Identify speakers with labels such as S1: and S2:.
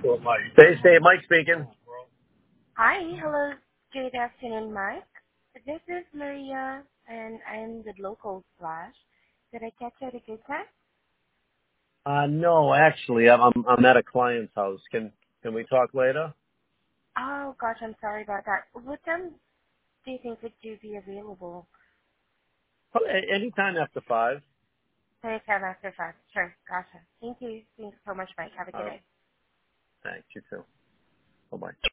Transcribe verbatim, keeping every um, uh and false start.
S1: Stay, stay, Mike speaking.
S2: Hi. Hello. Good afternoon, Mike. This is Maria, and I'm the local slash. Did I catch you at a good time?
S1: Uh, no, actually, I'm I'm I'm at a client's house. Can can we talk later?
S2: Oh, gosh, I'm sorry about that. What time do you think would you be available?
S1: Oh, a- anytime after five.
S2: Anytime after five. Sure. Gotcha. Thank you. Thanks so much, Mike. Have a good
S1: Uh,
S2: day.
S1: thanks. You too. Bye bye.